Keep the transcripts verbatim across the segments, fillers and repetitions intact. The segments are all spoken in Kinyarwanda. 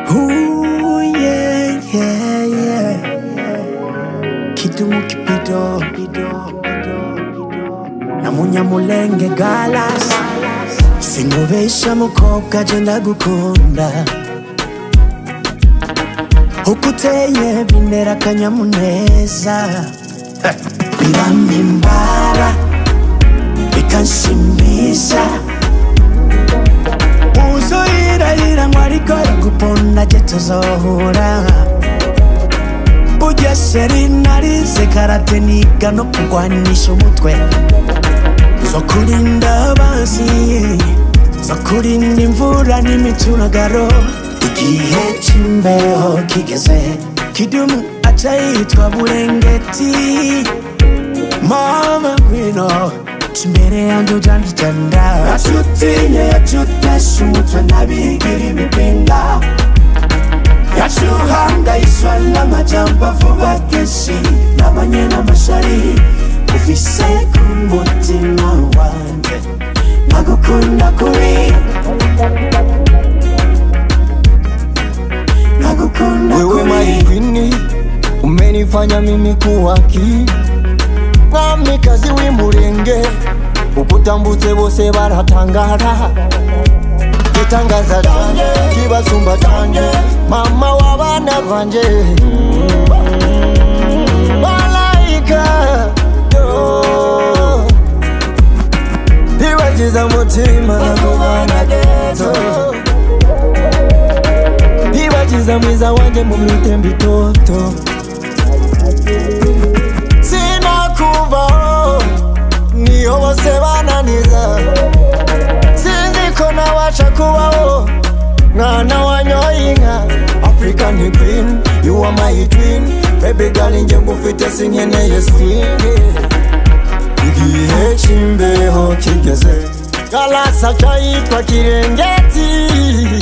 Ooh, yeah, yeah, yeah. Kidumu kipido na munyamulenge galas. Singubesha mukobwa je ndagukunda. Ukuteye bintera akanyamuneza. Birampimbara bikanshimisha. Uzoirahira ngo ariko araguponda je tuzohura. Burya sheri narize karate niga no kugwanisha umutwe. Zo kurinda abanzi, zo kurinda imvura n'imituragaro. Igihe c'imbeho kigeze, Kidumu aca yitwa Burengeti. Mama ngwino imbere yanjye ujandijanda. Yacutinye yacutesha umutwe ntabigira ibipinga. Yacuhangayishwa n'amajambo avuga kenshi nabanye n'amashari. Ufise ku mutima wanje nagukunda kubi. Wewe my queen, umenifanya mimi kuwa ki mwamikazi w'imurenge. Ukutambutse bose baratangara. Kitangaza canje kibasumba canje, mama w'abana banje. Malaika yo ibagiza mutima nakubana geto. Ibagiza mwiza wanje mu bitembe bitoto. Sinakuvaho niyo bose bananiza. Sinzi ko nawaca kubaho mwana wanyoye inka. African queen, you are my twin. Baby girl nje ngufite sinkeneye swingi. Igihe c'imbeho kigeze, Galas aca yitwa Kirengeti.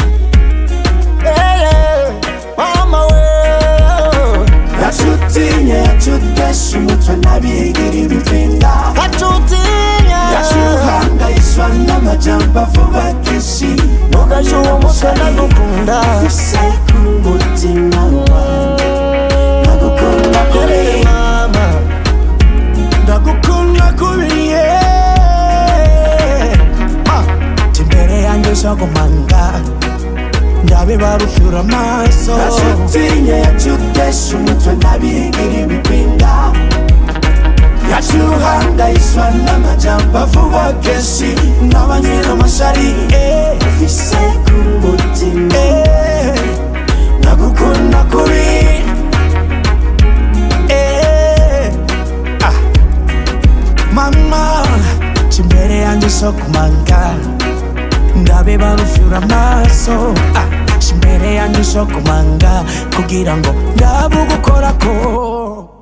Mama we yacutinye yacutesha umutwe ntabigira ibipinga. Yacutinye yacuhangayishwa n'amajambo avuga kenshi ntugashuhe umutwe ndagukunda. Ufise ku mutima wanje ndagukunda kubi. Mama ndagukunda kubi, imbere yanjye ushagumanga ndabe barufyura amaso. Yacutinye yacutesha umutwe ntabigira ibipinga. Yacuhangayishwa n'amajambo avuga kenshi nabanye n'amashari. Ufise ku mutima ndagukunda kubi. Mama imbere yanjye ushagumanga ndabe barufyura amaso. Imbere yanjye ushagumanga kugira ngo ndabugukorako.